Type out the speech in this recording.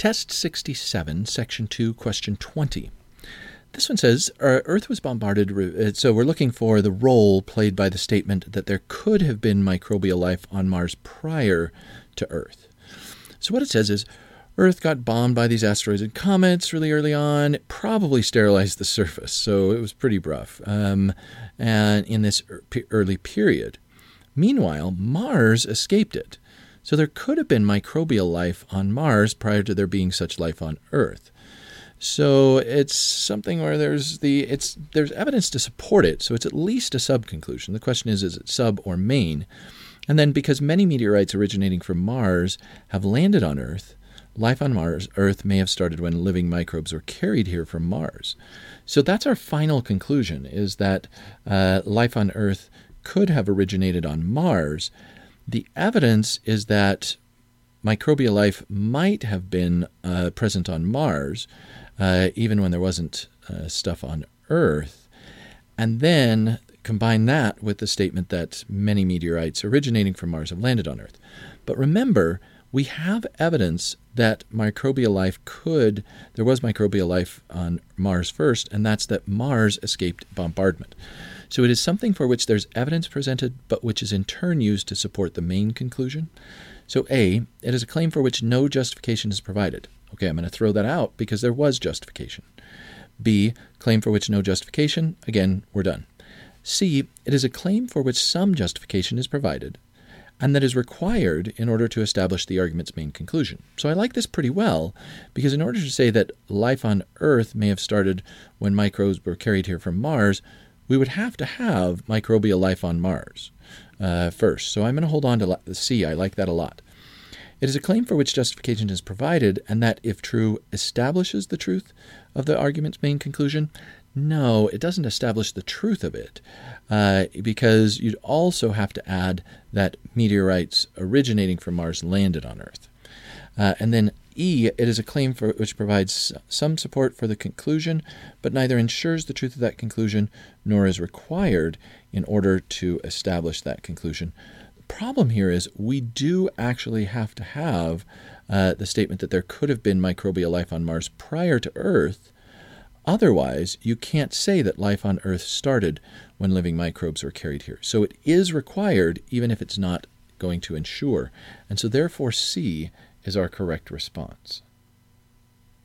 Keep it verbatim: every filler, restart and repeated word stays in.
Test sixty-seven, Section two, Question twenty. This one says, our Earth was bombarded, so we're looking for the role played by the statement that there could have been microbial life on Mars prior to Earth. So what it says is, Earth got bombed by these asteroids and comets really early on. It probably sterilized the surface, so it was pretty rough um, and in this early period. Meanwhile, Mars escaped it. So there could have been microbial life on Mars prior to there being such life on Earth. So it's something where there's the it's there's evidence to support it, so it's at least a sub-conclusion. The question is, is it sub or main? And then because many meteorites originating from Mars have landed on Earth, life on Mars, Earth may have started when living microbes were carried here from Mars. So that's our final conclusion, is that uh, life on Earth could have originated on Mars. The evidence is that microbial life might have been uh, present on Mars, uh, even when there wasn't uh, stuff on Earth. And then combine that with the statement that many meteorites originating from Mars have landed on Earth. But remember, we have evidence that microbial life could, there was microbial life on Mars first, and that's that Mars escaped bombardment. So it is something for which there's evidence presented, but which is in turn used to support the main conclusion. So A, it is a claim for which no justification is provided. Okay, I'm going to throw that out because there was justification. B, claim for which no justification. Again, we're done. C, it is a claim for which some justification is provided, and that is required in order to establish the argument's main conclusion. So I like this pretty well, because in order to say that life on Earth may have started when microbes were carried here from Mars, we would have to have microbial life on Mars uh, first. So I'm going to hold on to C. I like that a lot. It is a claim for which justification is provided, and that, if true, establishes the truth of the argument's main conclusion. No, it doesn't establish the truth of it, uh, because you'd also have to add that meteorites originating from Mars landed on Earth. Uh, and then E, it is a claim for which provides some support for the conclusion, but neither ensures the truth of that conclusion nor is required in order to establish that conclusion. The problem here is we do actually have to have uh, the statement that there could have been microbial life on Mars prior to Earth. Otherwise, you can't say that life on Earth started when living microbes were carried here. So it is required, even if it's not going to ensure. And so therefore C is our correct response.